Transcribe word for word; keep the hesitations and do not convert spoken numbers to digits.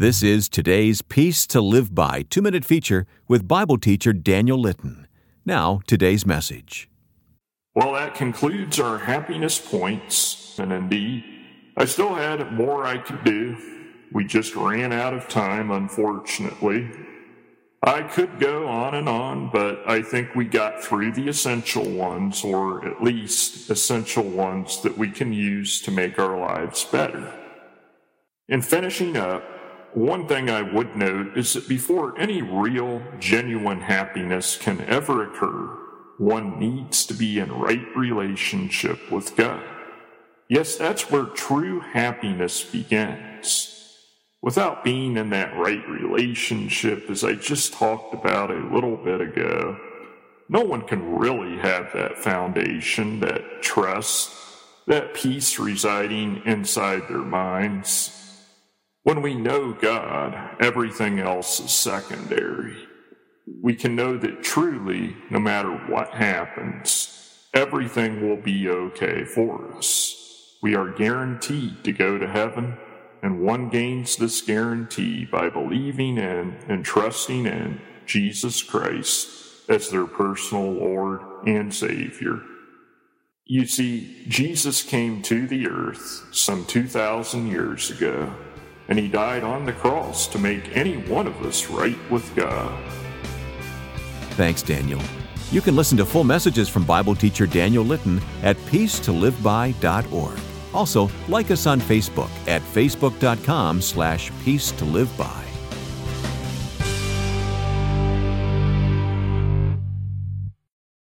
This is today's Peace to Live By two-minute feature with Bible teacher Daniel Litton. Now, today's message. Well, that concludes our happiness points, and indeed, I still had more I could do. We just ran out of time, unfortunately. I could go on and on, but I think we got through the essential ones, or at least essential ones that we can use to make our lives better. In finishing up, one thing I would note is that before any real, genuine happiness can ever occur, one needs to be in right relationship with God. Yes, that's where true happiness begins. Without being in that right relationship, as I just talked about a little bit ago, no one can really have that foundation, that trust, that peace residing inside their minds. When we know God, everything else is secondary. We can know that truly, no matter what happens, everything will be okay for us. We are guaranteed to go to heaven, and one gains this guarantee by believing in and trusting in Jesus Christ as their personal Lord and Savior. You see, Jesus came to the earth some two thousand years ago, and he died on the cross to make any one of us right with God. Thanks, Daniel. You can listen to full messages from Bible teacher Daniel Litton at peace to live by dot org. Also, like us on Facebook at facebook dot com slash peace to live by.